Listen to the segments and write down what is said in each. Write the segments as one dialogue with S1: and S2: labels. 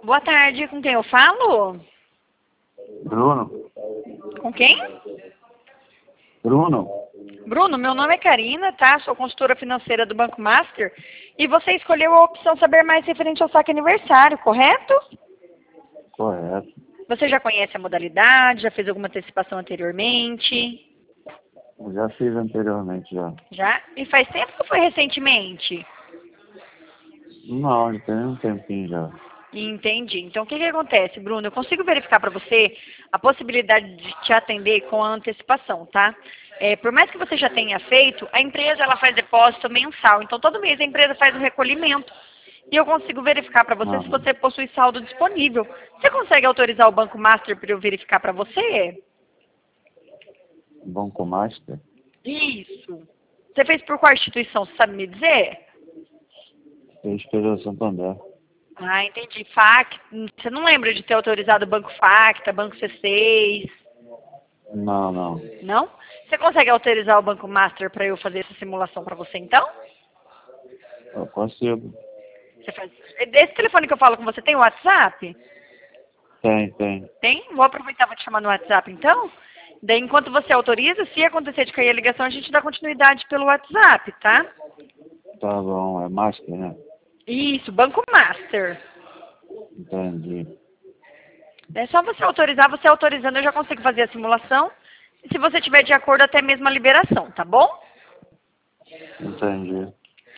S1: Boa tarde, com quem eu falo?
S2: Bruno?
S1: Com quem?
S2: Bruno?
S1: Bruno, meu nome é Karina, tá? Sou consultora financeira do Banco Master. E você escolheu a opção saber mais referente ao saque aniversário, correto?
S2: Correto.
S1: Você já conhece a modalidade? Já fez alguma antecipação anteriormente?
S2: Eu já fiz anteriormente já.
S1: Já? E faz tempo ou foi recentemente?
S2: Não, já tem um tempinho já.
S1: Entendi. Então, o que acontece, Bruno? Eu consigo verificar para você a possibilidade de te atender com a antecipação, tá? Por mais que você já tenha feito, a empresa ela faz depósito mensal. Então, todo mês a empresa faz o recolhimento. E eu consigo verificar para você se você possui saldo disponível. Você consegue autorizar o Banco Master para eu verificar para você?
S2: Banco Master?
S1: Isso. Você fez por qual instituição? Você sabe me dizer?
S2: Fez pelo Santander.
S1: Ah, entendi. FAC. Você não lembra de ter autorizado o Banco Facta, Banco C6?
S2: Não, não.
S1: Não? Você consegue autorizar o Banco Master para eu fazer essa simulação para você, então?
S2: Eu consigo.
S1: Você faz... Esse telefone que eu falo com você tem o WhatsApp?
S2: Tem.
S1: Tem? Vou aproveitar e vou te chamar no WhatsApp, então. Daí, enquanto você autoriza, se acontecer de cair a ligação, a gente dá continuidade pelo WhatsApp, tá?
S2: Tá bom, é Master, né?
S1: Isso, Banco Master.
S2: Entendi.
S1: É só você autorizar, você autorizando eu já consigo fazer a simulação. E se você tiver de acordo, até mesmo a liberação, tá bom?
S2: Entendi.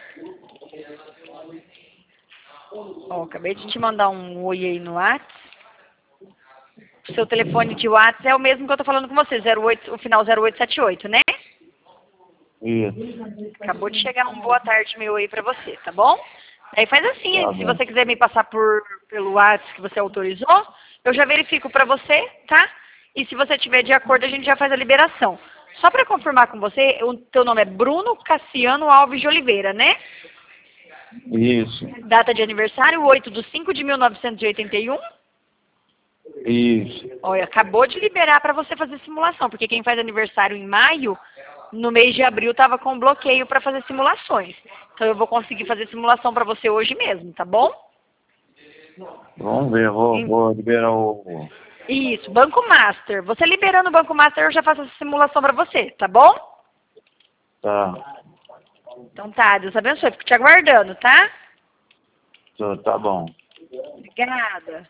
S1: Ó, acabei de te mandar um oi aí no WhatsApp. Seu telefone de WhatsApp é o mesmo que eu tô falando com você, 08, o final 0878, né?
S2: Isso.
S1: Acabou de chegar um boa tarde meu aí pra você, tá bom? Aí faz assim,
S2: Tá
S1: se
S2: bom.
S1: você quiser me passar pelo WhatsApp que você autorizou, eu já verifico pra você, tá? E se você tiver de acordo, a gente já faz a liberação. Só pra confirmar com você, o teu nome é Bruno Cassiano Alves de Oliveira, né?
S2: Isso.
S1: Data de aniversário, 8/5/1981.
S2: Isso.
S1: Olha, acabou de liberar para você fazer simulação, porque quem faz aniversário em maio, no mês de abril, estava com bloqueio para fazer simulações. Então eu vou conseguir fazer simulação para você hoje mesmo, tá bom?
S2: Vamos ver, vou liberar o...
S1: Isso, Banco Master. Você liberando o Banco Master, eu já faço essa simulação para você, tá bom?
S2: Tá.
S1: Então tá, Deus abençoe. Fico te aguardando, tá?
S2: Tá bom.
S1: Obrigada.